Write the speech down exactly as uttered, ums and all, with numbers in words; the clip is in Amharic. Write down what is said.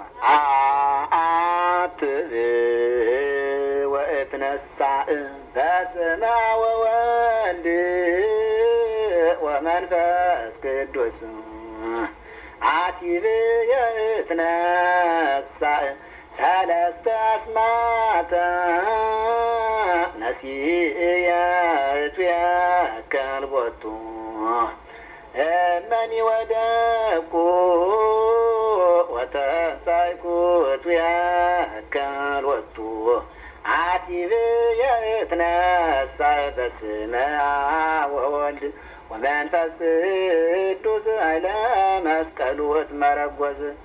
አአትብ ወእትነሣእ በስመ ወወልድ ወመንፈስ ቅዱስ አቲብ የእትነሣእ ሰለስተ አስማተ ነሲእየ እትዌከል ቦቱ እመኒ ወደቁ ወተንሣእኩ እትዌከል ቦቱ አቲብ የእትነሣእ በስመ አብ ወወልድ ወመንፈስ ቅዱስ ኃይለ መስቀሉ እትመረጐዝ